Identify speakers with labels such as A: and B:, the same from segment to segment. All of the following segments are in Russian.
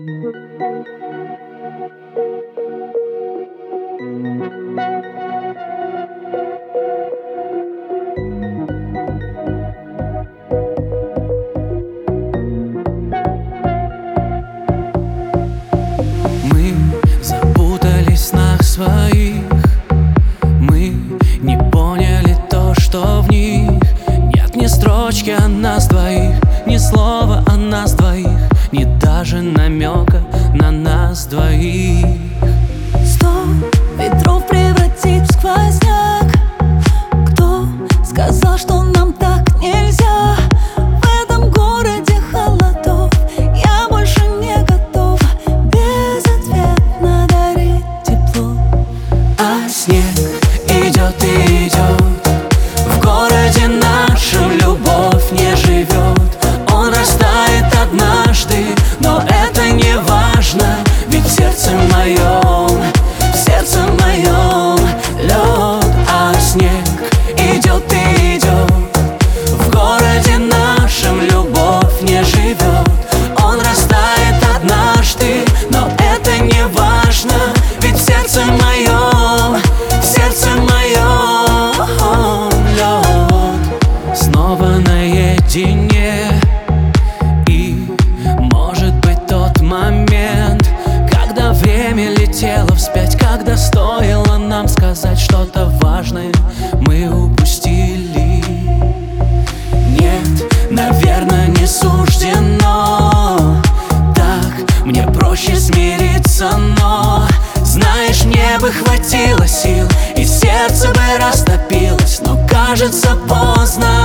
A: Мы запутались в снах своих, мы не поняли то, что в них нет ни строчки о нас двоих, ни слова о нас двоих, ни даже намека на нас двоих.
B: 100 ветров превратить в сквозняк. Кто сказал, что нам так нельзя? В этом городе холодов я больше не готова безответно дарить тепло.
A: А снег идет и идет, в городе нашем любовь не живет. Он растает однажды, но это не важно, ведь в сердце моем лед. А снег идет и идет, в городе нашем любовь не живет. Он растает однажды, но это не важно, ведь в сердце моем лед. Снова наедине, и может быть тот момент, когда время летело вспять, когда стоило нам сказать что-то важное, мы упустили. Нет, наверное, не суждено так, мне проще смириться, но знаешь, мне бы хватило сил, и сердце бы растопилось, но кажется поздно.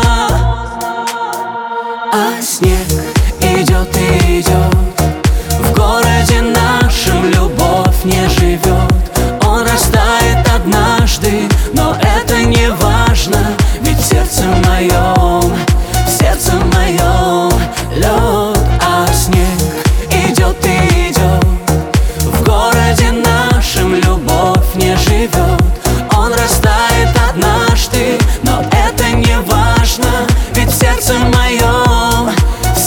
A: А снег идет и идет, в городе нашем любовь не живет. Он растает однажды, но это не важно, ведь в сердце моем лед. А снег идет и идет, в городе нашем любовь не живет. Он растает однажды, но это не важно, ведь в сердце моем лед.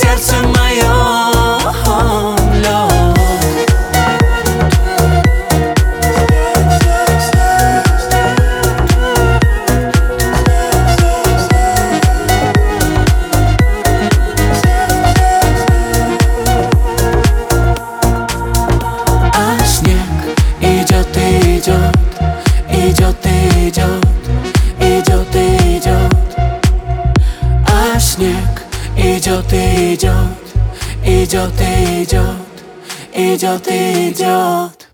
A: А снег идет и идет, идет и идет, идет и идет. А снег идет и идет, идет и идет, идет и идет.